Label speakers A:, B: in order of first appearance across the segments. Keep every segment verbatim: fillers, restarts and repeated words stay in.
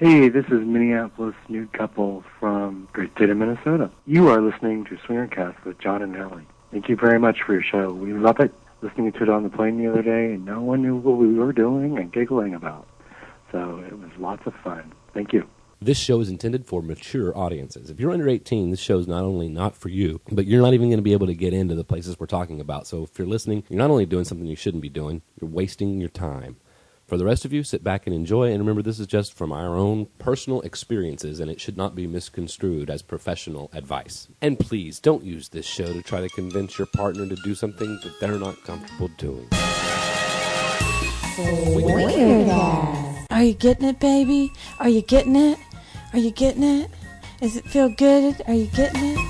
A: Hey, this is Minneapolis nude couple from great state of Minnesota. You are listening to Swingercast with John and Ellie. Thank you very much for your show. We love it. Listening to it on the plane the other day, and no one knew what we were doing and giggling about. So it was lots of fun. Thank you.
B: This show is intended for mature audiences. If you're under eighteen, this show is not only not for you, but you're not even going to be able to get into the places we're talking about. So if you're listening, you're not only doing something you shouldn't be doing, you're wasting your time. For the rest of you, sit back and enjoy, and remember this is just from our own personal experiences, and it should not be misconstrued as professional advice. And please, don't use this show to try to convince your partner to do something that they're not comfortable doing.
C: Are you getting it, baby? Are you getting it? Are you getting it? Does it feel good? Are you getting it?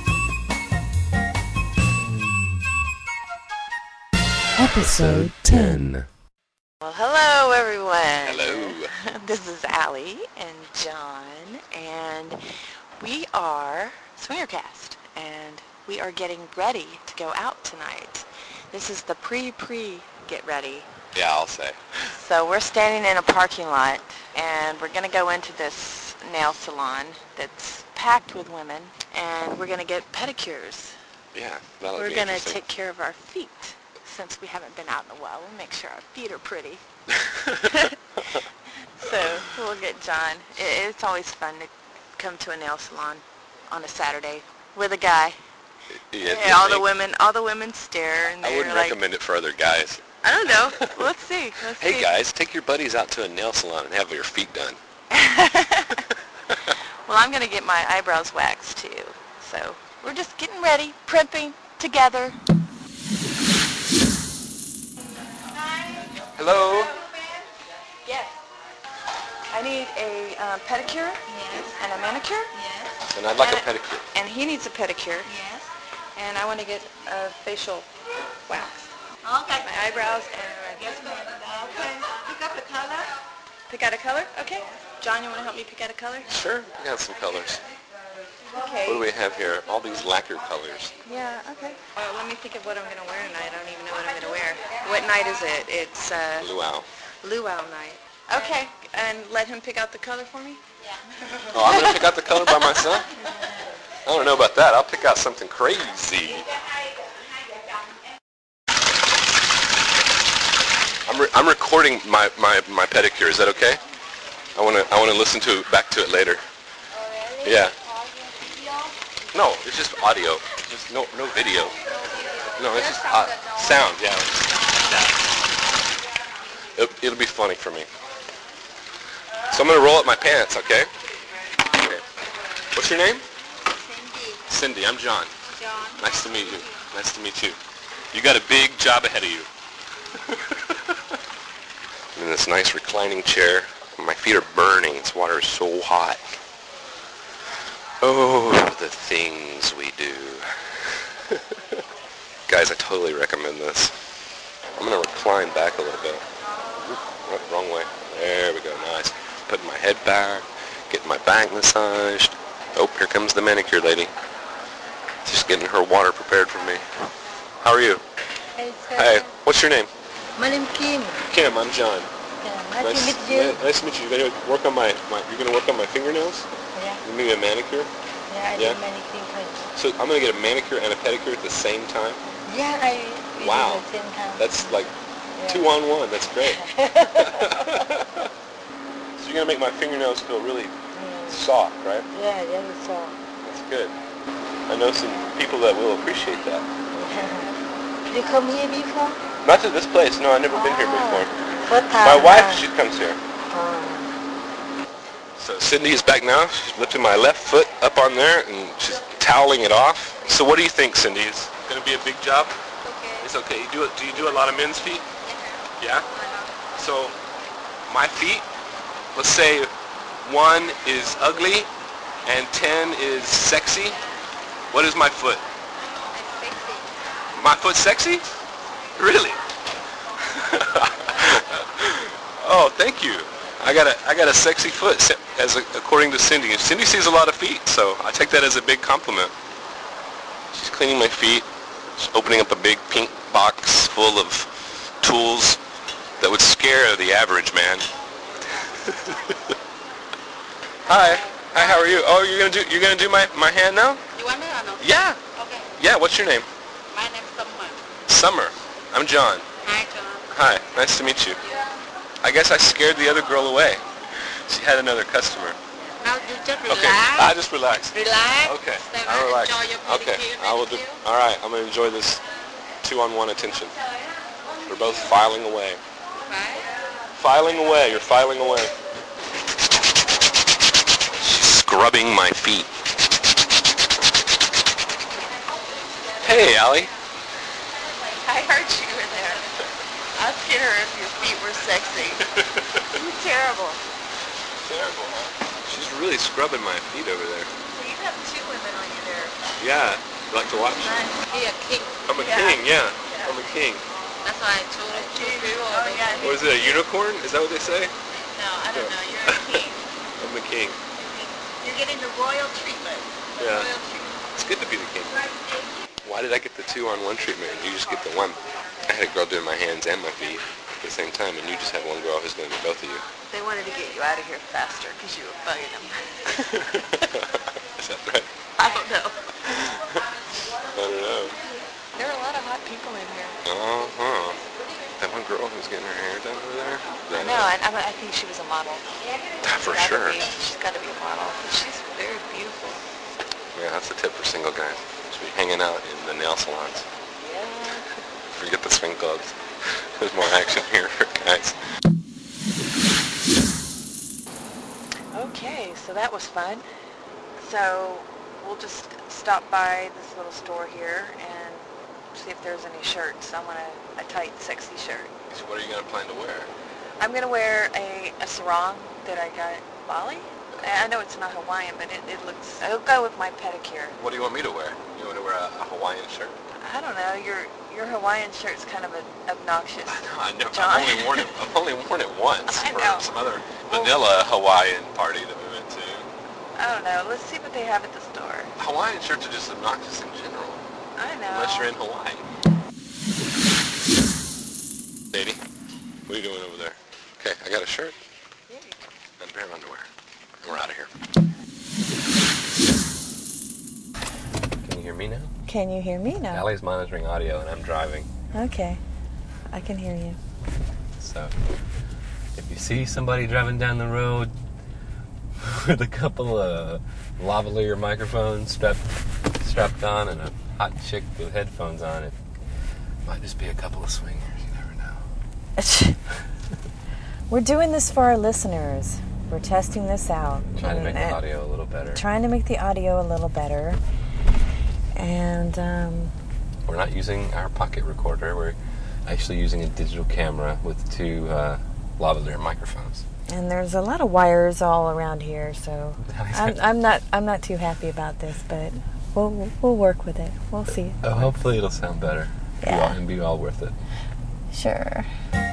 B: Episode ten.
D: Well, hello, everyone.
E: Hello.
D: This is Allie and John, and we are Swingercast, and we are getting ready to go out tonight. This is the pre-pre-get ready.
E: Yeah, I'll say.
D: So we're standing in a parking lot, and we're going to go into this nail salon that's packed with women, and we're going to get pedicures.
E: Yeah, that'll
D: We're
E: be
D: going to
E: interesting.
D: take care of our feet. Since we haven't been out in a while, we'll make sure our feet are pretty. So we'll get John. It, it's always fun to come to a nail salon on a Saturday with a guy.
E: Yeah,
D: And all the women, all the women stare, and
E: I
D: they're
E: wouldn't
D: like,
E: recommend it for other guys.
D: I don't know. Let's see. Let's
E: Hey
D: see.
E: guys, take your buddies out to a nail salon and have your feet done.
D: Well, I'm going to get my eyebrows waxed too. So we're just getting ready, primping together.
E: Hello.
D: Yes. I need a uh, pedicure
C: Yes.
D: and a manicure.
C: Yes.
E: And I'd like
D: and
E: a pedicure.
D: And he needs a pedicure.
C: Yes.
D: And I want to get a facial wax.
C: Okay.
D: My eyebrows and
C: Yes, ma'am. Okay. Pick up the color.
D: pick out a color. Okay. John, you want to help me pick out a color?
E: Sure, we got some colors.
D: Okay.
E: What do we have here? All these lacquer colors.
D: Yeah. Okay. Well, let me think of what I'm going to wear tonight. I don't even know what I'm going to wear. What night is it? It's uh,
E: Luau.
D: luau night. Okay. And let him pick out the color for me.
E: Oh, I'm going to pick out the color by myself? I don't know about that. I'll pick out something crazy. I'm, re- I'm recording my, my, my pedicure. Is that okay? I want to I want to listen to back to it later. Yeah. No, it's just audio. Just no no video. No, it's just uh, sound. Yeah. It'll, it'll be funny for me. So I'm gonna roll up my pants. Okay. Okay. What's your name?
C: Cindy.
E: Cindy. I'm John.
C: John.
E: Nice to meet you. Nice to meet you. You got a big job ahead of you. I'm in this nice reclining chair. My feet are burning. This water is so hot. Oh, the things we do. Guys, I totally recommend this. I'm going to recline back a little bit. Oop, wrong way. There we go. Nice. Putting my head back. Getting my back massaged. Oh, here comes the manicure lady. Just getting her water prepared for me. How are you?
C: Hey, sir.
E: Hey, what's your name?
C: My name is Kim.
E: Kim, I'm John.
C: Yeah, nice, to meet you.
E: ni- Nice to meet you. You're gonna work on my, my you're gonna work on my fingernails?
C: Yeah.
E: Maybe a manicure?
C: Yeah, I
E: Yeah.
C: do manicure.
E: So I'm gonna get a manicure and a pedicure at the same time?
C: Yeah, I we
E: Wow.
C: do the same time.
E: That's like
C: Yeah.
E: two on one. That's great. So you're gonna make my fingernails feel really
C: Mm.
E: soft, right?
C: Yeah, yeah, we saw.
E: That's good. I know some people that will appreciate that.
C: You come here before?
E: Not to this place. No, I've never been here before.
C: First time.
E: My wife,
C: huh?
E: she comes here.
C: Oh.
E: So Cindy is back now. She's lifting my left foot up on there, and she's toweling it off. So what do you think, Cindy? Is it going to be a big job?
C: Okay.
E: It's okay. You do it. Do you do a lot of men's feet? Yeah. So my feet, let's say one is ugly and ten is sexy. What is my foot? My foot's sexy? Really? Oh, thank you. I got a I got a sexy foot, as a, according to Cindy. Cindy sees a lot of feet, so I take that as a big compliment. She's cleaning my feet. She's opening up a big pink box full of tools that would scare the average man. Hi. Hi, how are you? Oh, you're gonna do you're gonna do my, my hand now?
F: You want me or no?
E: Yeah.
F: Okay.
E: Yeah, what's your name?
F: My name's Summer.
E: Summer. I'm John.
F: Hi, John.
E: Hi, nice to meet you. I guess I scared the other girl away. She had another customer.
F: Now you just relax.
E: Okay, I just relax.
F: Relax.
E: Okay,
F: Stay
E: I relax.
F: Enjoy your
E: Okay,
F: pedicure,
E: I will do.
F: manicure.
E: All right, I'm gonna enjoy this two-on-one attention. We're both filing away.
F: Right?
E: Filing away. You're filing away. She's scrubbing my feet. Hey, Allie.
D: I heard you were there. Ask her if your feet were sexy. You're terrible.
E: Terrible, huh? She's really scrubbing my feet over there.
D: So you have two women on you there.
E: Yeah, you like to watch?
F: He a king.
E: I'm a
D: Yeah.
E: king, yeah.
D: Yeah.
E: I'm a king.
F: That's why I told him to do
D: Oh, yeah.
E: What is it, a unicorn? Is that what they say?
D: No, I don't know. You're a king.
E: I'm the king.
D: You're getting the royal treatment. The
E: Yeah.
D: royal treatment.
E: It's good to be the king. Why did I get the two-on-one treatment and you just get the one? I had a girl doing my hands and my feet at the same time, and you just had one girl who's doing both of you.
D: They wanted to get you out of here faster because you were bugging them.
E: Is that right?
D: I don't know.
E: I don't know.
D: There are a lot of hot people in here.
E: Uh-huh. That one girl who's getting her hair done over there?
D: I know, and I, I think she was a model.
E: For
D: Gotta
E: sure.
D: be. She's got to be a model. She's very beautiful.
E: Yeah, that's the tip for single guys. Should be hanging out in the nail salons.
D: Yeah.
E: Forget the swing clubs. There's more action here for guys.
D: Okay, so that was fun. So we'll just stop by this little store here and see if there's any shirts. I want a, a tight, sexy shirt.
E: So what are you going to plan to wear?
D: I'm going to wear a, a sarong that I got at Bali. I know it's not Hawaiian, but it, it looks... It'll go with my pedicure.
E: What do you want me to wear? You want to wear a, a Hawaiian shirt?
D: I don't know. Your your Hawaiian shirt's kind of a, obnoxious.
E: I know. I never,
D: John.
E: I've only worn it. I've only worn it once
D: I
E: for
D: know.
E: some other vanilla Hawaiian party that we went to.
D: I don't know. Let's see what they have at the store.
E: Hawaiian shirts are just obnoxious in general,
D: I know.
E: unless you're in Hawaii. Lady, what are you doing over there? Okay, I got a shirt and a pair of underwear. And we're out of here. Can you hear me now?
C: Can you hear me now?
E: Allie's monitoring audio and I'm driving.
C: Okay. I can hear you.
E: So, if you see somebody driving down the road with a couple of lavalier microphones strapped, strapped on and a hot chick with headphones on, it might just be a couple of swingers. You never know.
C: We're doing this for our listeners. We're testing this out.
E: Trying to make the
C: And-
E: audio a little better.
C: Trying to make the audio a little better. And, um,
E: We're not using our pocket recorder. We're actually using a digital camera with two uh, lavalier microphones.
C: and there's a lot of wires all around here, so I'm, I'm not I'm not too happy about this, but we'll we'll work with it. We'll see.
E: Oh, hopefully it'll sound better. Be
C: Yeah.
E: all, and be all worth it.
C: Sure.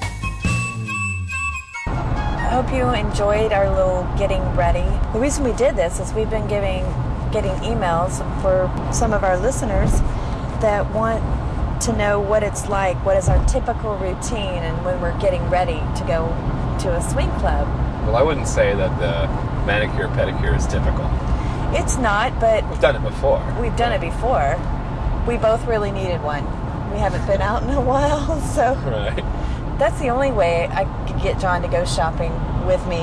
C: I hope you enjoyed our little getting ready. The reason we did this is we've been giving getting emails for some of our listeners that want to know what it's like, what is our typical routine, and when we're getting ready to go to a swing club.
E: Well, I wouldn't say that the manicure pedicure is typical.
C: It's not, but
E: We've done it before.
C: we've done it before. We both really needed one. We haven't been out in a while, so
E: Right.
C: that's the only way I could get John to go shopping with me.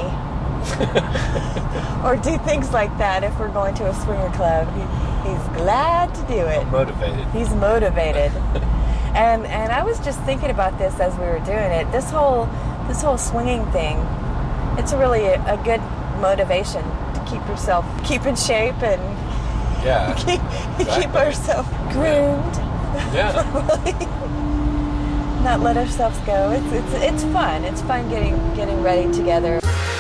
C: Or do things like that if we're going to a swinger club. He, he's glad to do it.
E: Motivated.
C: He's motivated. and and I was just thinking about this as we were doing it. This whole this whole swinging thing, it's a really a, a good motivation to keep yourself keep in shape and
E: Yeah.
C: keep, keep
E: Exactly.
C: ourselves groomed.
E: Yeah.
C: Really. Not let ourselves go. It's it's it's fun. It's fun getting getting ready together.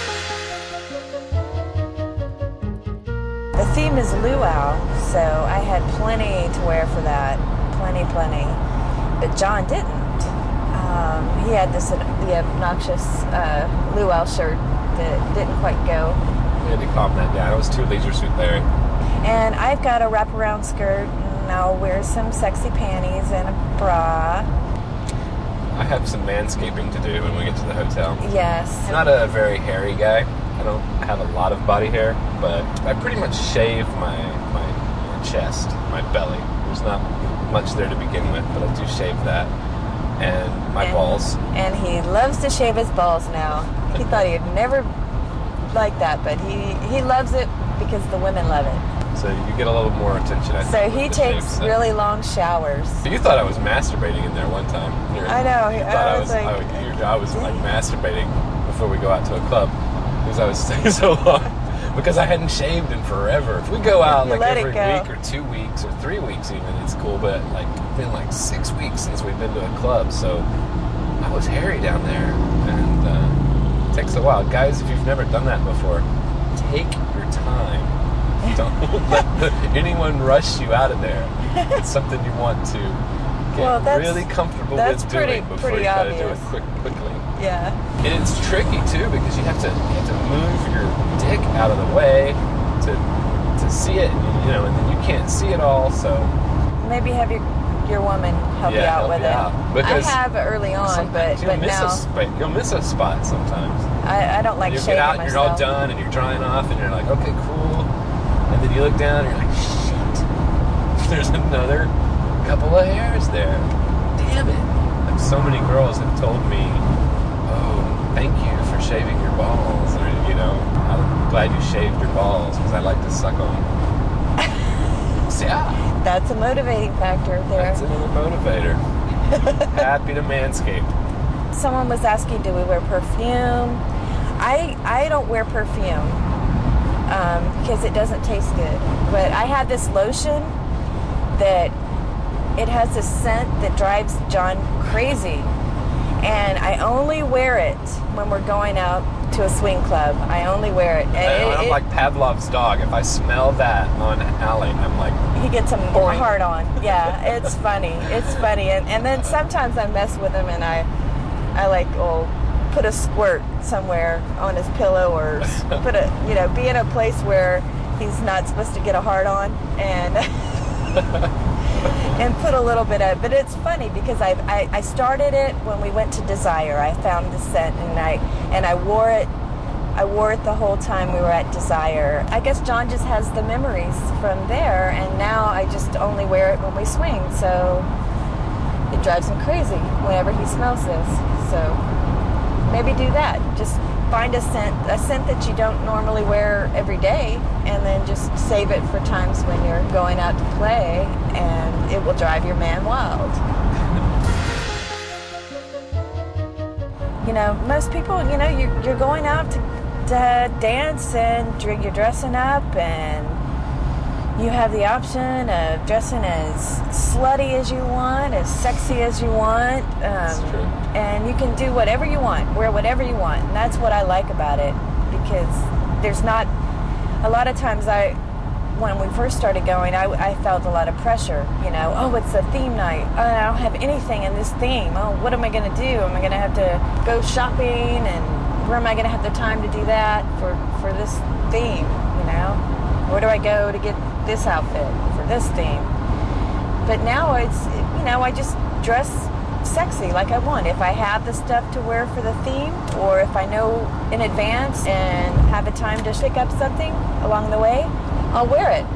C: The theme is luau, so I had plenty to wear for that. Plenty, plenty. But John didn't. Um, he had this the obnoxious uh, luau shirt that didn't quite go.
E: We had to calm that down. It was too leisure suit Larry.
C: And I've got a wraparound skirt, and I'll wear some sexy panties and a bra.
E: I have some manscaping to do when we get to the hotel.
C: Yes.
E: I'm not a very hairy guy. I don't
B: have a lot of body hair, but I pretty much shave my my chest, my belly. There's not much there to begin with, but I do shave that. And my
C: and,
B: balls.
C: And he loves to shave his balls now. He thought he'd never like that, but he, he loves it because the women love it.
B: So you get a little more attention, I think.
C: So he
B: with the
C: takes
B: shave set.
C: really long showers.
B: You thought I was masturbating in there one time. You're,
C: I know.
B: You thought
C: I
B: I
C: was
B: was,
C: like-
B: I, you- I was like masturbating before we go out to a club because I was staying so long because I hadn't shaved in forever. If we go out
C: You
B: like
C: let it
B: every
C: go.
B: week or two weeks or three weeks even, it's cool. But like it's been like six weeks since we've been to a club, so I was hairy down there, and uh, it takes a while. Guys, if you've never done that before, take your time. Don't let the, anyone rush you out of there. It's something you want to get
C: Well, that's-
B: really comfortable
C: that's
B: with
C: pretty-
B: doing before
C: pretty
B: you try to do it
C: obvious.
B: quick, quickly.
C: Yeah.
B: And it's tricky too because you have to you have to move your dick out of the way to to see it, you know, and then you can't see it all. So
C: Maybe have your your woman help you
B: Yeah,
C: out
B: help
C: with
B: you
C: it.
B: out. Because
C: I have early on, but
B: sometimes you'll
C: but
B: miss
C: now
B: a spot. You'll miss a spot sometimes.
C: I, I don't like
B: you
C: shaving
B: get out and
C: myself.
B: you're all done and you're drying off and you're like, okay, cool. And then you look down and you're like, shit. There's another couple of hairs there. Damn it. Like so many girls have told me, oh, thank you for shaving your balls. Or, you know, I'm glad you shaved your balls because I like to suck on them. So, yeah,
C: That's a motivating factor there.
B: that's another motivator. Happy to Manscaped.
C: Someone was asking, do we wear perfume? I I don't wear perfume um, because it doesn't taste good. But I have this lotion that it has a scent that drives John crazy. And I only wear it when we're going out to a swing club. I only wear it. And
B: I,
C: it-
B: I'm
C: it-
B: like Pavlov's dog. If I smell that on Allie, I'm like,
C: he gets a
B: Boing.
C: hard on. Yeah, it's funny. It's funny. And, and then sometimes I mess with him and I, I like, will put a squirt somewhere on his pillow or s- put a, you know, be in a place where he's not supposed to get a hard on and and put a little bit of, but it's funny because I, I I started it when we went to Desire. I found the scent and I and I wore it. I wore it the whole time we were at Desire. I guess John just has the memories from there, and now I just only wear it when we swing. So it drives him crazy whenever he smells this. So maybe do that. Just find a scent, a scent that you don't normally wear every day, and then just save it for times when you're going out to play, and it will drive your man wild. You know, most people, you know, you're, you're going out to, to dance and dr- you're dressing up and you have the option of dressing as slutty as you want, as sexy as you want. Um,
B: That's true.
C: And you can do whatever you want, wear whatever you want. And that's what I like about it because there's not, a lot of times I, when we first started going, I, I felt a lot of pressure, you know, oh, it's a theme night. Oh, I don't have anything in this theme. Oh, what am I going to do? Am I going to have to go shopping? And where am I going to have the time to do that for, for this theme, you know? Where do I go to get this outfit for this theme? But now it's, you know, I just dress sexy like I want. If I have the stuff to wear for the theme, or if I know in advance and have a time to pick up something along the way, I'll wear it.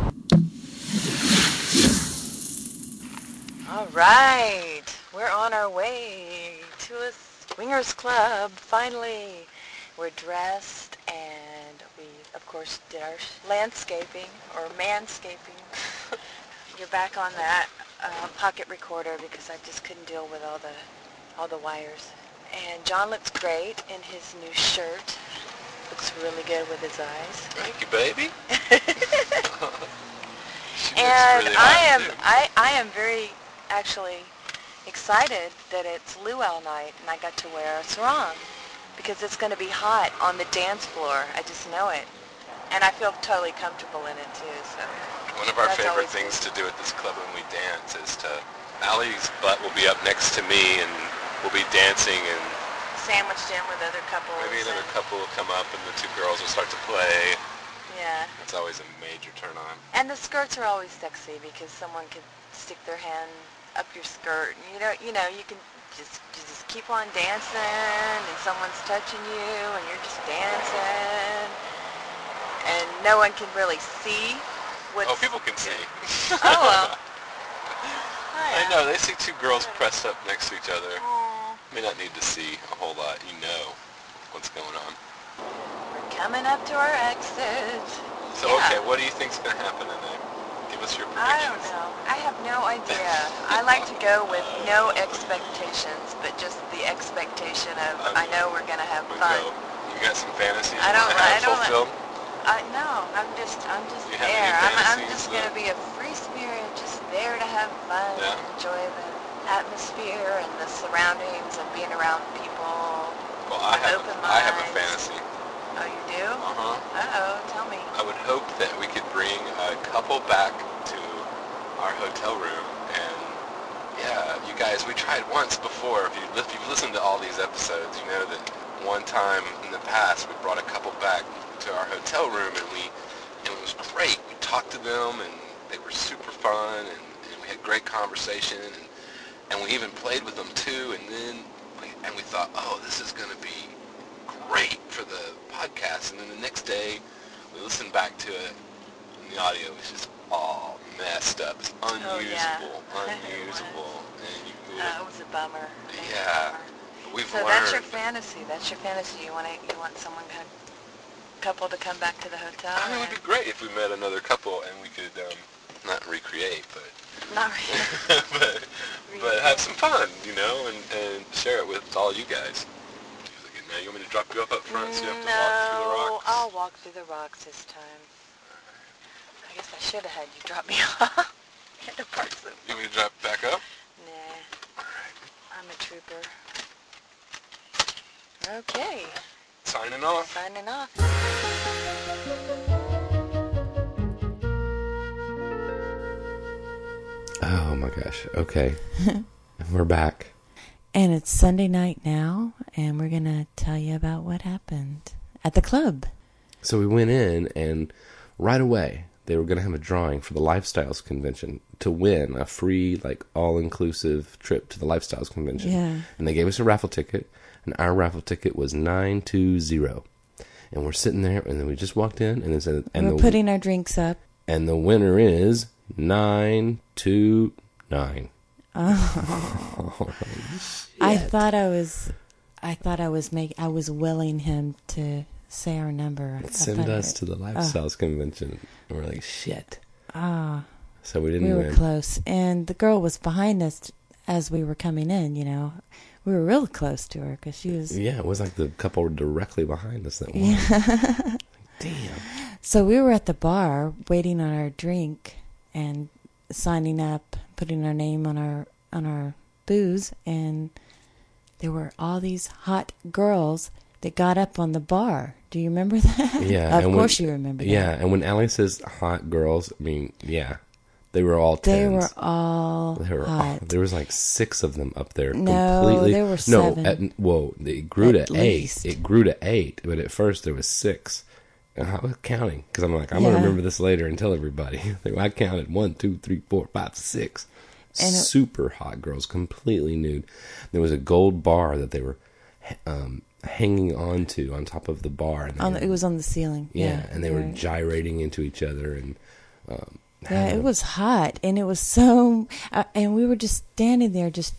C: All right, we're on our way to a swingers club. Finally, we're dressed and we, of course, did our landscaping or manscaping. You're back on that uh, pocket recorder because I just couldn't deal with all the all the wires. And John looks great in his new shirt. Looks really good with his eyes.
E: Thank you, baby. She looks
C: And
E: really
C: I
E: hot,
C: am
E: too.
C: I, I am very actually excited that it's luau night and I got to wear a sarong because it's going to be hot on the dance floor. I just know it. And I feel totally comfortable in it too. So
E: One of our
C: That's
E: favorite
C: always
E: things to do at this club when we dance is to, Allie's butt will be up next to me and we'll be dancing and
C: sandwiched in with other couples.
E: maybe another
C: and-
E: couple will come up and the two girls will start to play.
C: Yeah.
E: It's always a major turn on.
C: And the skirts are always sexy because someone could stick their hand up your skirt. And you know, you know, you can just you just keep on dancing, and someone's touching you, and you're just dancing.
D: and no one can really see what's...
E: Oh, people can see.
D: Oh, well.
E: I know, they see two girls pressed up next to each other.
D: Aw.
E: May not need to see a whole lot. You know what's going on.
D: We're coming up to our exit.
E: So,
D: Yeah.
E: okay, what do you think's going to happen tonight? Give us your predictions.
D: I don't know. I have no idea. I like to go with no expectations, but just the expectation of I know we're gonna have
E: We
D: fun.
E: go. You got some fantasies
D: I
E: you
D: don't.
E: want to have
D: I don't.
E: fulfilled?
D: I no. I'm just. I'm just
E: You have any
D: there. I'm. I'm
E: fantasies
D: just
E: that-
D: gonna be a free spirit, just there to have fun,
E: Yeah.
D: and enjoy the atmosphere and the surroundings and being around people.
E: Well, I have,
D: Open
E: a, I have a
D: minds.
E: fantasy.
D: Oh, you do?
E: Uh-huh.
D: Uh oh. Tell me.
E: I would hope that we could bring a couple back to our hotel room, and yeah, you guys, we tried once before. If, you, if you've listened to all these episodes, you know that one time in the past we brought a couple back to our hotel room, and we and it was great. We talked to them, and they were super fun, and, and we had great conversation, and, and we even played with them too. And then we, and we thought, oh, this is going to be great for the podcast. And then the next day, we listened back to it, and the audio was just all messed up. It's
D: Oh, yeah.
E: unusable, unusable. And you, we
D: Uh, it was a bummer. It was a
E: Yeah.
D: bummer.
E: we've
D: So
E: learned.
D: that's your fantasy. That's your fantasy. You want to, you want someone, a couple to come back to the hotel.
E: I mean, it would
D: and-
E: be great if we met another couple and we could um, not recreate, but
D: Not really.
E: but but have some fun, you know, and, and share it with all you guys. Now you want me to drop you off up front, so you have to walk through the
D: No,
E: rocks?
D: I'll walk through the rocks this time. I guess I should have had you drop me off. Had to park some.
E: You want me to drop back up?
D: Nah,
E: All right.
D: I'm a trooper. Okay,
E: Signing off.
D: signing off.
B: Oh my gosh. Okay. We're back.
C: And it's Sunday night now, and we're going to tell you about what happened at the club.
B: So we went in, and right away they were going to have a drawing for the Lifestyles Convention to win a free, like, all-inclusive trip to the Lifestyles Convention.
C: Yeah.
B: And they gave us a raffle ticket, and our raffle ticket was nine two zero. And we're sitting there, and then we just walked in, and it said, and
C: we're
B: the
C: putting our drinks up.
B: and the winner is nine two nine.
C: Oh. I thought I was, I thought I was make, I was willing him to say our number. I
B: Send
C: thought
B: us
C: it-
B: to the Lifestyles Convention. And we're like, shit.
C: Ah,
B: So we didn't
C: we were
B: win.
C: close, and the girl was behind us as we were coming in. You know, we were real close to her because she was.
B: Yeah, it was like the couple directly behind us that won.
C: Yeah.
B: Damn.
C: So we were at the bar waiting on our drink and signing up, putting our name on our on our booze, and there were all these hot girls that got up on the bar. Do you remember that?
B: Yeah.
C: Of
B: and
C: course
B: when,
C: you remember that.
B: Yeah, and when Allie says hot girls, I mean, yeah, they were all
C: They
B: tens.
C: were all
B: They were all-
C: hot.
B: there was like six of them up there.
C: No,
B: completely.
C: there were
B: no,
C: seven.
B: At, whoa, it grew
C: At
B: to
C: least.
B: eight. It grew to eight, but at first there was six. And I was counting because I'm like, I'm
C: Yeah.
B: gonna remember this later and tell everybody. I counted one, two, three, four, five, six.
C: And it-
B: Super hot girls, completely nude. There was a gold bar that they were um, hanging onto on top of the bar. And they
C: On
B: were-
C: the, it was on the ceiling.
B: yeah,
C: Yeah,
B: and they were
C: were-
B: gyrating into each other and. Um,
C: Yeah,
B: having
C: it
B: a-
C: was hot, and it was so, uh, and we were just standing there, just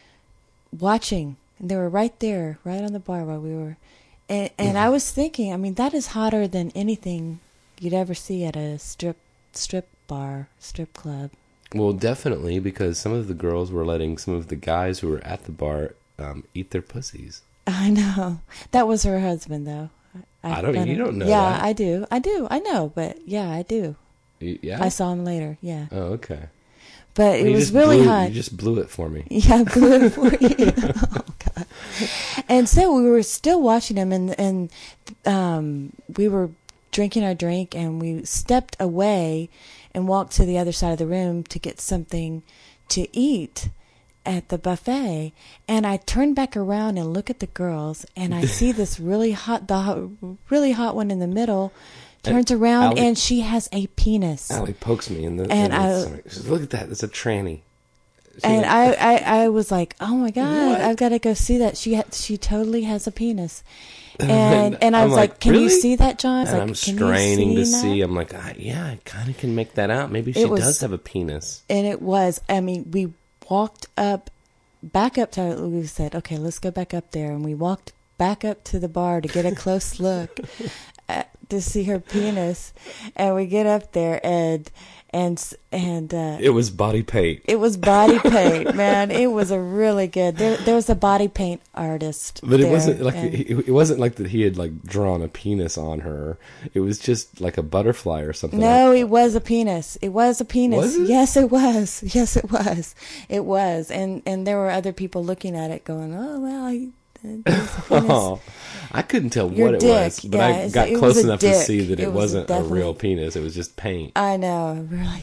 C: watching. And they were right there, right on the bar while we were, and and I was thinking, I mean, that is hotter than anything you'd ever see at a strip strip bar, strip club.
B: Well, definitely, because some of the girls were letting some of the guys who were at the bar um, eat their pussies.
C: I know that was her husband, though.
B: I don't-
C: found
B: you
C: it-
B: don't know
C: Yeah,
B: that.
C: I do. I do. I know, but yeah, I do.
B: Y- Yeah.
C: I saw him later. Yeah,
B: Oh, okay.
C: but it
B: You
C: was
B: just
C: really
B: blew,
C: hot.
B: You just blew it for me.
C: Yeah, I blew it for you. Oh God! And so we were still watching him, and and um, we were drinking our drink, and we stepped away and walked to the other side of the room to get something to eat at the buffet. And I turned back around and look at the girls, and I see this really hot, the hot, really hot one in the middle. Turns
B: And
C: around,
B: Allie-
C: and she has a penis.
B: Allie pokes me in the.
C: And
B: in the
C: I-
B: stomach. She says, look at that! It's a tranny. She
C: And
B: like-
C: I, I, I was like, oh my God,
B: What?
C: I've got to go see that. She ha- she totally has a penis. And and I
B: I'm
C: was like, "Can
B: really?
C: you see that, John?" I was
B: And
C: like,
B: I'm
C: "Can
B: straining
C: you
B: to
C: see that?"
B: see. I'm like, ah, yeah, I kind of can make that out. Maybe she
C: It was-
B: does have a penis.
C: And it was. I mean, we walked up, back up to. We said, "Okay, let's go back up there," and we walked back up to the bar to get a close look at, to see her penis. And we get up there, and and and uh,
B: It was body paint.
C: it was body paint, man. It was a really good. There, there was a body paint artist,
B: But it
C: there,
B: wasn't like
C: and-
B: it, it wasn't like that he had like drawn a penis on her. It was just like a butterfly or something.
C: No,
B: like
C: it was a penis. It was a penis.
B: Was it?
C: Yes, it was. Yes, it was. It was. And and there were other people looking at it, going, "Oh well, I, it's a penis."
B: Oh, I couldn't tell
C: Your
B: what it
C: dick.
B: was, but
C: Yeah,
B: I
C: it's-
B: got
C: it
B: close
C: was a
B: enough to
C: dick.
B: see that it,
C: It was
B: wasn't a
C: definitely-
B: real penis. It was just paint.
C: I know. We're like,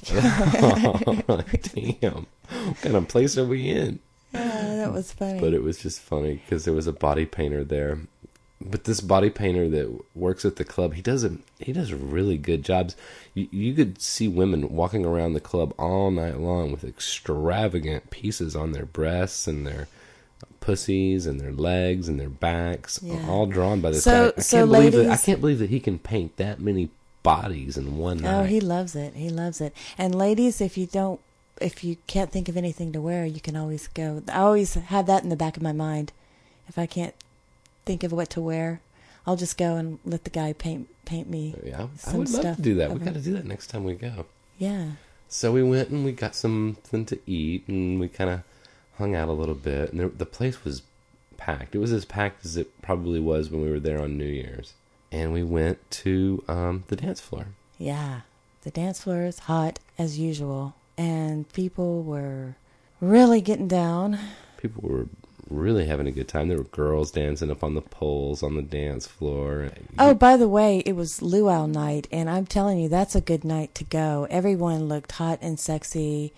B: Oh, damn. What kind of place are we in?
C: "Ah, that was funny."
B: But it was just funny because there was a body painter there. But this body painter that works at the club, he does a he does really good jobs. You, you could see women walking around the club all night long with extravagant pieces on their breasts and their pussies and their legs and their backs,
C: Yeah.
B: all drawn by this
C: So-
B: guy. I
C: so
B: can't believe that, I
C: ladies-
B: can't believe that he can paint that many bodies in one night.
C: Oh, he loves it. He loves it. And ladies, if you don't, if you can't think of anything to wear, you can always go. I always have that in the back of my mind. If I can't think of what to wear, I'll just go and let the guy paint paint me.
B: yeah, I
C: some
B: would love
C: stuff
B: to do that. We
C: over-
B: got to do that next time we go.
C: Yeah.
B: So we went and we got something to eat, and we kind of hung out a little bit. And there, the place was packed. It was as packed as it probably was when we were there on New Year's. And we went to um, the dance floor.
C: Yeah. The dance floor is hot as usual, and people were really getting down.
B: People were really having a good time. There were girls dancing up on the poles on the dance floor.
C: Oh, by the way, it was luau night, and I'm telling you, that's a good night to go. Everyone looked hot and sexy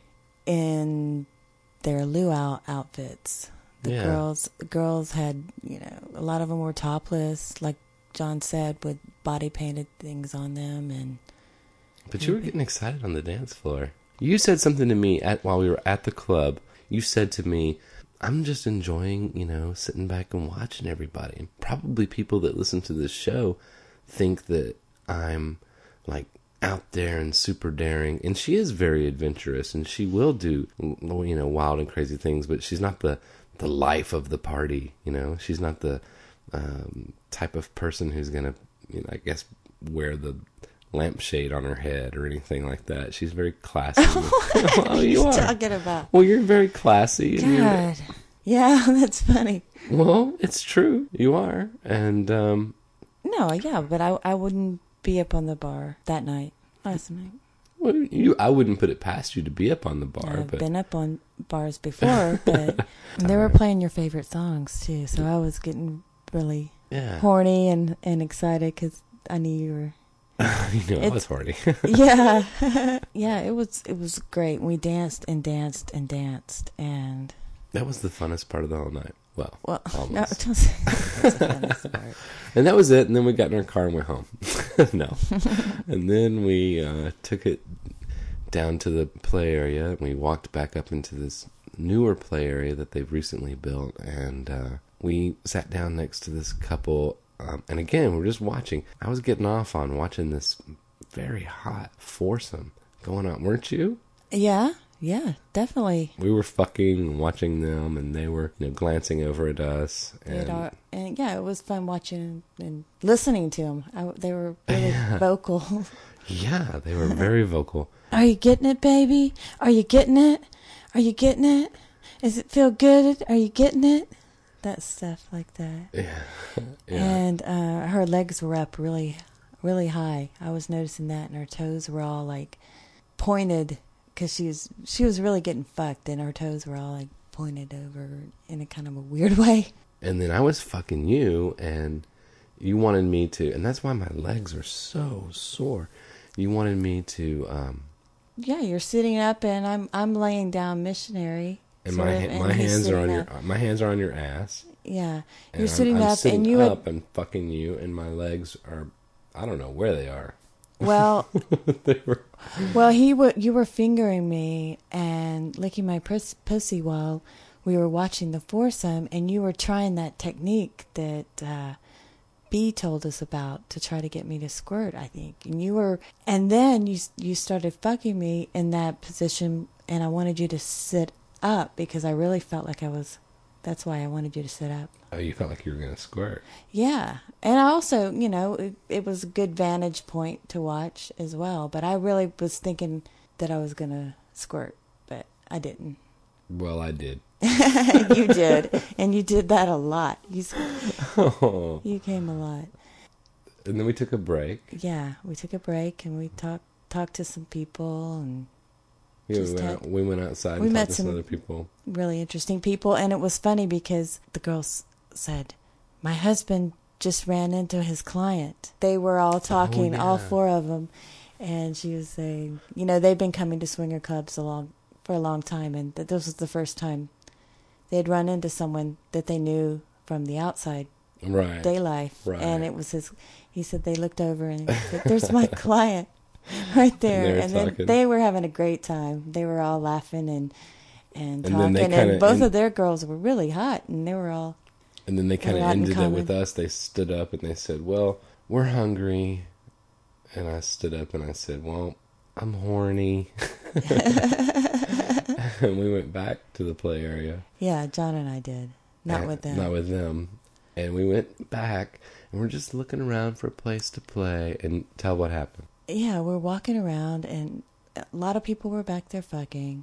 C: in their luau outfits. The
B: Yeah.
C: girls, the girls had, you know, a lot of them were topless, like John said, with body painted things on them, and
B: But you were getting excited on the dance floor. You said something to me at while we were at the club. You said to me, I'm just enjoying, you know, sitting back and watching everybody. And probably people that listen to this show think that I'm, like, out there and super daring. And she is very adventurous, and she will do, you know, wild and crazy things, but she's not the, the life of the party, you know? She's not the um, type of person who's going to, you know, I guess, wear the lampshade on her head or anything like that. She's very classy. Well, you are.
C: talking about?
B: Well, you're very classy. And you're,
C: God, yeah, that's funny.
B: well, it's true. You are. And, um,
C: No, yeah, but I I wouldn't be up on the bar that night, last night.
B: well, you, I wouldn't put it past you to be up on the bar.
C: I've
B: but
C: been up on bars before, but they were playing your favorite songs too, so I was getting really
B: yeah.
C: horny and, and excited because I knew you were.
B: you know, I
C: It's-
B: was horny.
C: Yeah, yeah, it was it was great. We danced and danced and danced, and
B: That was the funnest part of the whole night. Well,
C: well,
B: almost.
C: no, don't say that's the funnest part.
B: And that was it. And then we got in our car and went home. No. And then we uh, took it down to the play area. And we walked back up into this newer play area that they've recently built. And uh, we sat down next to this couple. Um, and again, we're just watching. I was getting off on watching this very hot foursome going on. Weren't you?
C: Yeah, yeah, definitely.
B: We were fucking and watching them, and they were, you know, glancing over at us.
C: And,
B: And
C: uh, and yeah, it was fun watching and listening to them. I, they were really vocal.
B: yeah, they were very vocal.
C: Are you getting it, baby? Are you getting it? Are you getting it? Does it feel good? Are you getting it? That stuff like that.
B: Yeah. Yeah.
C: And uh, her legs were up really, really high. I was noticing that, and her toes were all like pointed because she was she was really getting fucked, and her toes were all like pointed over in a kind of a weird way.
B: And then I was fucking you, and you wanted me to, and that's why my legs are so sore. You wanted me to, um,
C: Yeah, you're sitting up, and I'm I'm laying down missionary.
B: and
C: sort
B: my
C: of,
B: ha-
C: and
B: my
C: he's
B: hands are
C: sitting
B: on
C: up.
B: your my hands are on your ass.
C: Yeah,
B: And
C: you're
B: I'm-
C: sitting
B: I'm
C: up,
B: sitting
C: and you
B: up
C: would,
B: and fucking you, and my legs are, I don't know where they are.
C: well,
B: They were.
C: well, he would you were fingering me and licking my pus- pussy while we were watching the foursome, and you were trying that technique that uh, B told us about to try to get me to squirt, I think. And you were, and then you you started fucking me in that position, and I wanted you to sit up because I really felt like I was, that's why I wanted you to sit up.
B: Oh, you felt like you were going to squirt.
C: Yeah. And I also, you know, it, it was a good vantage point to watch as well. But I really was thinking that I was going to squirt, but I didn't.
B: Well, I did.
C: You did. And you did that a lot. You,
B: Oh.
C: you came a lot.
B: And then we took a break.
C: Yeah. We took a break and we talked talked to some people and
B: Yeah, we,
C: just
B: went
C: had-
B: out, we went outside
C: we
B: and
C: met
B: talked to some
C: some-
B: other people.
C: really interesting people. And it was funny because the girls said, my husband just ran into his client. They were all talking,
B: yeah.
C: all four of them. And she was saying, you know, they've been coming to swinger clubs a long, for a long time. And that this was the first time they'd run into someone that they knew from the outside
B: Right.
C: day life.
B: Right.
C: And it was his, he said they looked over and said, there's my client right there.
B: And they were
C: And, then
B: talking.
C: they were having a great time. They were all laughing and, and,
B: And then
C: talking.
B: they kinda-
C: and both
B: and-
C: of their girls were really hot. And they were all...
B: And then they kind of
C: lot in
B: ended it
C: common.
B: with us. They stood up and they said, well, we're hungry. And I stood up and I said, well, I'm horny. And we went back to the play area.
C: Yeah, John and I did. Not
B: And-
C: with them.
B: Not with them. And we went back and we're just looking around for a place to play and tell what happened.
C: Yeah, we're walking around and a lot of people were back there fucking.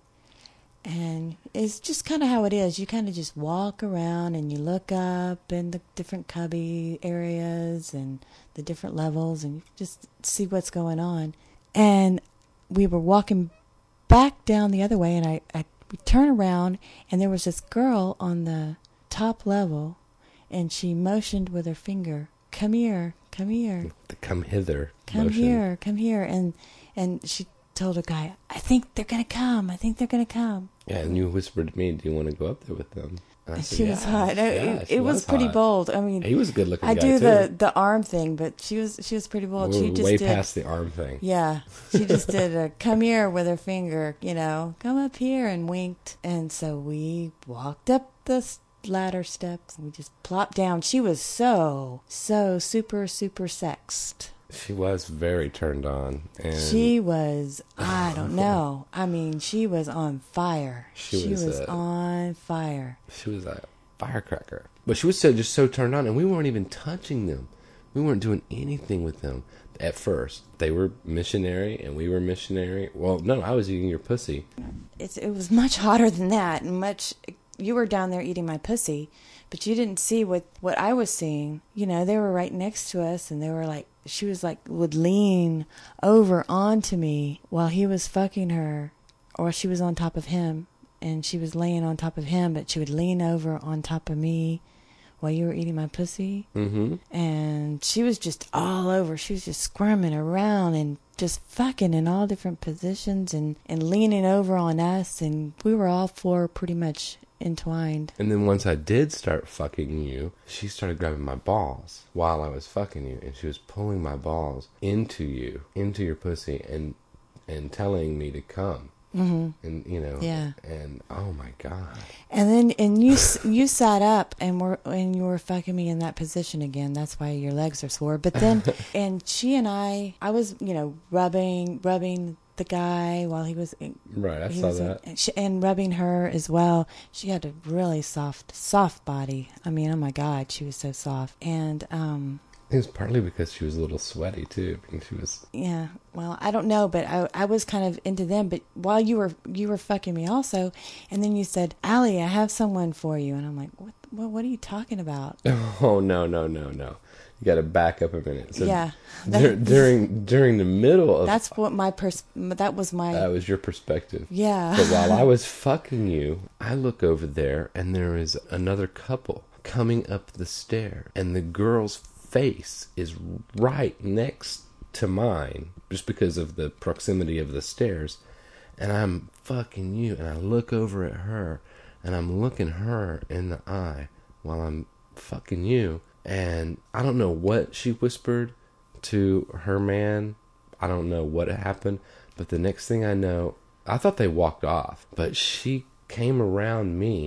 C: And it's just kind of how it is. You kind of just walk around and you look up in the different cubby areas and the different levels and you just see what's going on. And we were walking back down the other way and I, I we turn around and there was this girl on the top level and she motioned with her finger, come here, come here.
B: The come hither
C: Come
B: motion.
C: here, come here. And and she told a guy, I think they're going to come. I think they're going to come.
B: Yeah, and you whispered to me, do you want to go up there with them? And I
C: And
B: said,
C: she was
B: "Yeah,
C: hot.
B: yeah,
C: it
B: she
C: it was, pretty
B: hot."
C: bold. I mean,
B: He was a good looking
C: I
B: guy,
C: do
B: too.
C: the, the arm thing, but she was she was pretty bold.
B: We
C: she
B: were
C: just
B: way
C: did,
B: past the arm thing.
C: Yeah, she just did a come here with her finger, you know, come up here and winked. And so we walked up the s- ladder steps. We just plopped down. She was so, so super, super sexed.
B: She was very turned on. And
C: She was, I don't know. I mean, she was on fire.
B: She
C: She,
B: was,
C: was,
B: uh,
C: on fire.
B: she was a firecracker. But she was so just so turned on, and we weren't even touching them. We weren't doing anything with them at first. They were missionary, and we were missionary. Well, no, I was eating your pussy.
C: It's, it was much hotter than that. And much, you were down there eating my pussy, but you didn't see what, what I was seeing. You know, they were right next to us, and they were like, she was like, would lean over onto me while he was fucking her, or she was on top of him, and she was laying on top of him, but she would lean over on top of me while you were eating my pussy.
B: Mm-hmm.
C: And she was just all over. She was just squirming around and just fucking in all different positions and, and leaning over on us. And we were all four pretty much entwined.
B: And then once I did start fucking you, she started grabbing my balls while I was fucking you, and she was pulling my balls into you, into your pussy, and and telling me to come. Mm-hmm. And you know,
C: Yeah.
B: And oh my god.
C: And then and you s- you sat up and were and you were fucking me in that position again. That's why your legs are sore. But then and she and I, I was you know rubbing rubbing the guy while he was
B: Right, I
C: he
B: saw
C: was
B: that.
C: and, she, and rubbing her as well. She had a really soft soft body. I mean, oh my god, she was so soft. And um
B: It was partly because she was a little sweaty too. I mean, she was.
C: yeah, well, I don't know, but I I was kind of into them. But while you were you were fucking me also, and then you said, "Allie, I have someone for you," and I'm like, "What? What, what are you talking about?"
B: Oh no no no no! You got to back up a minute. So
C: Yeah,
B: dur-
C: that-
B: during during the middle of
C: That's what my pers. That was my.
B: that was your perspective.
C: Yeah.
B: But while I was fucking you, I look over there and there is another couple coming up the stair, and the girl's face is right next to mine, just because of the proximity of the stairs. And I'm fucking you, and I look over at her, and I'm looking her in the eye while I'm fucking you. And I don't know what she whispered to her man. I don't know what happened. But the next thing I know, I thought they walked off. But she came around me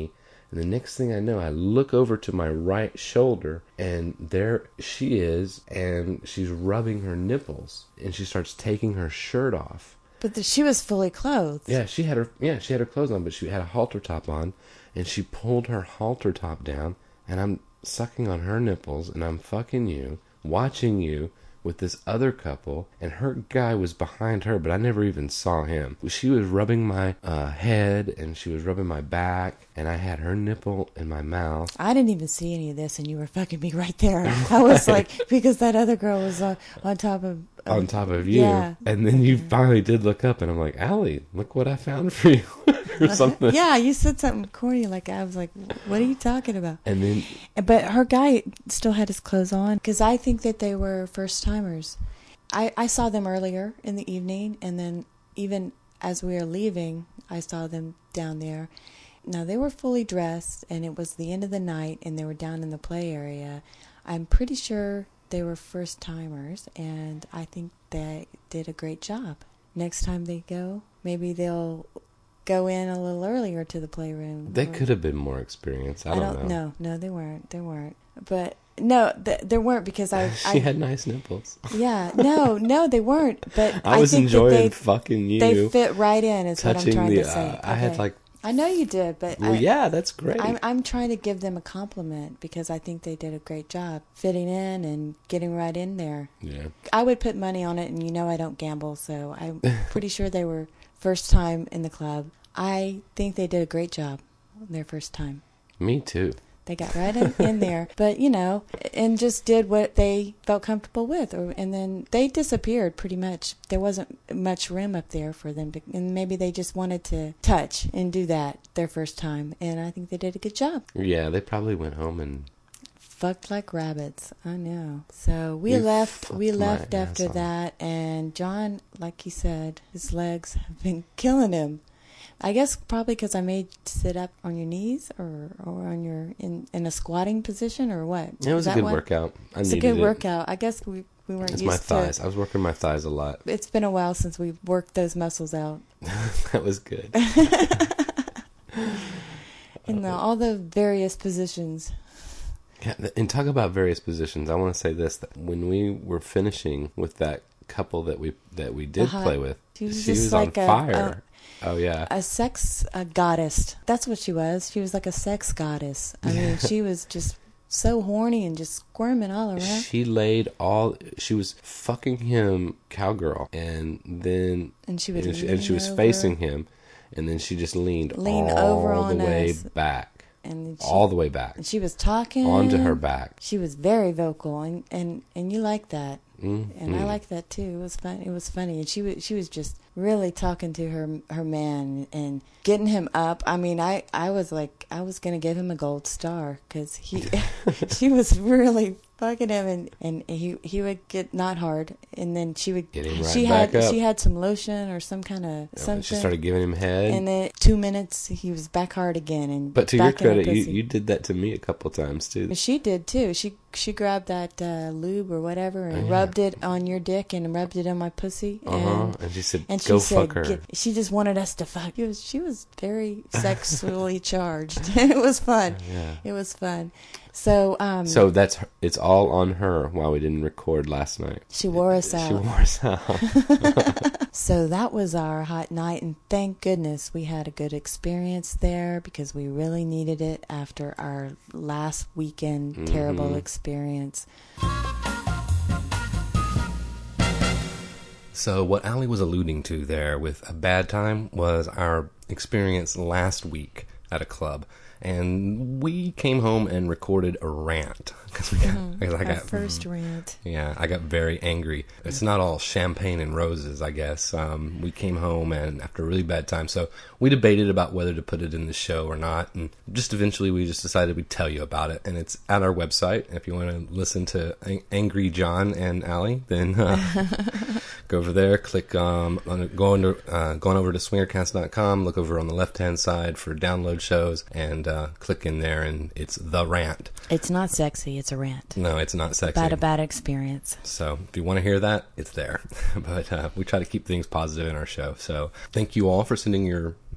B: And the next thing I know, I look over to my right shoulder, and there she is, and she's rubbing her nipples, and she starts taking her shirt off.
C: But the, she was fully clothed.
B: Yeah, she had her yeah she had her clothes on, but she had a halter top on, and she pulled her halter top down, and I'm sucking on her nipples, and I'm fucking you, watching you with this other couple, and her guy was behind her, but I never even saw him. She was rubbing my uh, head, and she was rubbing my back, and I had her nipple in my mouth.
C: I didn't even see any of this, and you were fucking me right there. I was like, because that other girl was on, on top of...
B: On top of you.
C: Yeah.
B: And then you finally did look up, and I'm like, Allie, look what I found for you. Or something.
C: Yeah, you said something corny, like, I was like, what are you talking about?
B: And then...
C: But her guy still had his clothes on, because I think that they were first-timers. I, I saw them earlier in the evening, and then even as we were leaving, I saw them down there. Now, they were fully dressed, and it was the end of the night, and they were down in the play area. I'm pretty sure they were first-timers, and I think they did a great job. Next time they go, maybe they'll go in a little earlier to the playroom.
B: They
C: or,
B: could have been more experienced. I don't,
C: I don't
B: know.
C: know. No, they weren't. They weren't. But no, th- there weren't because I.
B: She
C: I,
B: had nice nipples.
C: Yeah, no, no, they weren't. But
B: I
C: I
B: was
C: think
B: enjoying
C: that they,
B: fucking you.
C: They fit right in. Is what I'm
B: touching
C: trying
B: the,
C: to say.
B: uh, I had
C: Okay.
B: like.
C: I know you did, but
B: Well,
C: I,
B: yeah, that's great.
C: I'm I'm trying to give them a compliment because I think they did a great job fitting in and getting right in there.
B: Yeah.
C: I would put money on it, and you know I don't gamble, so I'm pretty sure they were first time in the club. I think they did a great job their first time.
B: Me too.
C: They got right in, in there, but you know, and just did what they felt comfortable with, or, and then they disappeared pretty much. There wasn't much room up there for them to, and maybe they just wanted to touch and do that their first time, and I think they did a good job.
B: Yeah, they probably went home and
C: Fucked like rabbits. I know. So we
B: You
C: left.
B: fucked
C: We
B: my
C: left
B: ass
C: after
B: off.
C: that, and John, like he said, his legs have been killing him. I guess probably because I made you sit up on your knees or, or on your in, in a squatting position or what.
B: it was
C: Is
B: a
C: that
B: good
C: what?
B: workout. I
C: It's a
B: needed
C: good
B: it.
C: workout. I guess we we weren't
B: It's
C: used
B: my thighs.
C: to.
B: I was working my thighs a lot.
C: It's been a while since we worked those muscles out.
B: That was good.
C: In the, all the various positions.
B: Yeah, th- and talk about various positions. I want to say this: that when we were finishing with that couple that we that we did
C: Uh-huh.
B: play with,
C: She was
B: she
C: just
B: was
C: like
B: on
C: a-
B: fire. oh yeah,
C: A sex a goddess. That's what she was. She was like a sex goddess. I mean, she was just so horny and just squirming all around.
B: she laid all. She was fucking him, cowgirl, and then
C: And she would
B: and she,
C: lean
B: and she was
C: over.
B: facing him, and then she just leaned
C: Lean
B: all
C: over
B: the
C: on
B: way
C: us.
B: back,
C: And she,
B: all the way back
C: and she was talking
B: onto her back.
C: She was very vocal, and, and, and you like that,
B: Mm,
C: and I
B: mm.
C: like that too. It was fun. It was funny, and she was she was just really talking to her her man and getting him up. I mean, I, I was like I was gonna give him a gold star because he she was really fucking him, and, and he he would get not hard, and then she would
B: Get him right
C: she
B: back
C: had
B: up.
C: she had some lotion or some kind of something.
B: She started giving him head.
C: And then two minutes, he was back hard again. And
B: But to your
C: back in her
B: credit, you,
C: pussy.
B: you did that to me a couple times too.
C: She did too. She she grabbed that uh, lube or whatever and
B: Yeah.
C: rubbed it on your dick and rubbed it on my pussy.
B: Uh huh.
C: And,
B: And she said,
C: and she
B: "Go
C: said,
B: fuck her."
C: "Get-" she just wanted us to fuck. She was she was very sexually charged. It was fun.
B: Yeah.
C: It was fun. So um,
B: So that's her, it's all on her. Why we didn't record last night?
C: she wore us out.
B: She wore us out.
C: So that was our hot night, and thank goodness we had a good experience there because we really needed it after our last weekend terrible
B: Mhm.
C: experience.
B: So what Allie was alluding to there with a bad time was our experience last week at a club. And we came home and recorded a rant. Cause we got,
C: Mhm.
B: cause I
C: Our
B: got,
C: first rant.
B: Yeah, I got very angry. It's not all champagne and roses, I guess. Um, we came home and after a really bad time, so we debated about whether to put it in the show or not, and just eventually we just decided we'd tell you about it, and it's at our website. If you want to listen to Ang- Angry John and Allie, then uh, go over there, click um, on go under uh, go on over to swingercast dot com, look over on the left hand side for download shows, and uh, click in there, and it's the rant.
C: It's not sexy, it's a rant.
B: No, it's not sexy.
C: About a bad experience.
B: So if you want to hear that, it's there. But uh, we try to keep things positive in our show. So thank you all for sending your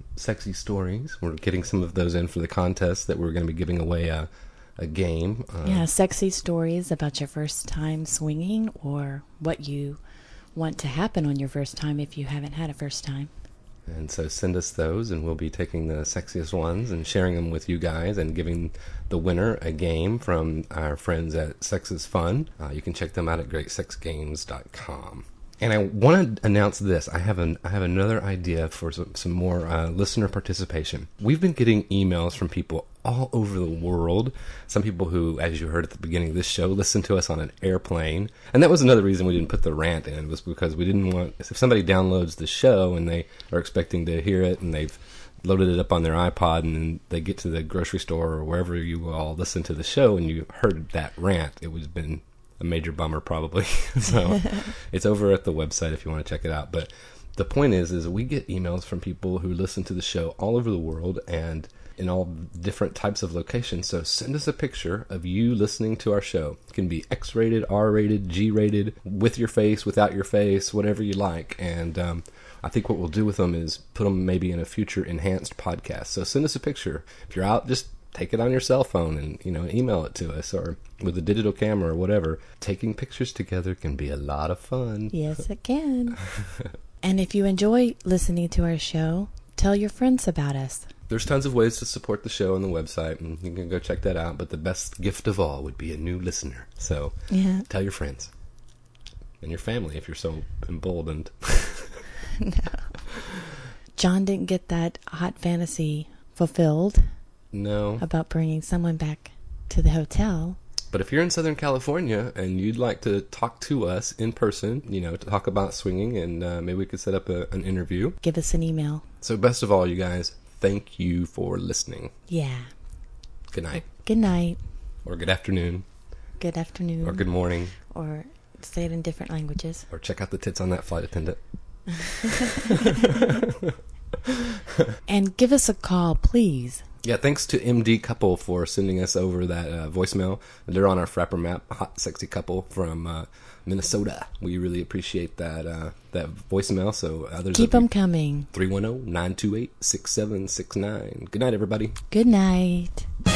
B: sexy stories. We're getting some of those in for the contest that we're going to be giving away a, a game. Uh,
C: Yeah, sexy stories about your first time swinging or what you want to happen on your first time if you haven't had a first time.
B: And so send us those, and we'll be taking the sexiest ones and sharing them with you guys and giving the winner a game from our friends at Sex is Fun. Uh, you can check them out at great sex games dot com. And I want to announce this. I have an I have another idea for some, some more uh, listener participation. We've been getting emails from people all over the world. Some people who, as you heard at the beginning of this show, listen to us on an airplane. And that was another reason we didn't put the rant in, was because we didn't want, if somebody downloads the show and they are expecting to hear it and they've loaded it up on their iPod and then they get to the grocery store or wherever you all listen to the show and you heard that rant, it was been a major bummer probably. So it's over at the website if you want to check it out. But the point is, is we get emails from people who listen to the show all over the world and in all different types of locations. So send us a picture of you listening to our show. It can be X-rated, R-rated, G-rated, with your face, without your face, whatever you like. And um, I think what we'll do with them is put them maybe in a future enhanced podcast. So send us a picture. If you're out, just take it on your cell phone and, you know, email it to us, or with a digital camera or whatever. Taking pictures together can be a lot of fun.
C: Yes, it can. And if you enjoy listening to our show, tell your friends about us.
B: There's tons of ways to support the show on the website, and you can go check that out. But the best gift of all would be a new listener. So
C: Yeah.
B: tell your friends and your family if you're so emboldened.
C: No. John didn't get that hot fantasy fulfilled
B: No.
C: about bringing someone back to the hotel.
B: But if you're in Southern California and you'd like to talk to us in person, you know, to talk about swinging, and uh, maybe we could set up a, an interview.
C: Give us an email.
B: So best of all, you guys, thank you for listening.
C: Yeah.
B: Good night.
C: Good night.
B: Or good afternoon.
C: Good afternoon.
B: Or good morning.
C: Or say it in different languages.
B: Or check out the tits on that flight attendant.
C: And give us a call, please.
B: Yeah, thanks to M D Couple for sending us over that uh, voicemail. They're on our Frapper map, hot, sexy couple from uh, Minnesota. We really appreciate that uh, that voicemail. So others
C: Keep them coming.
B: three one zero, nine two eight, six seven six nine. Good night, everybody.
C: Good night.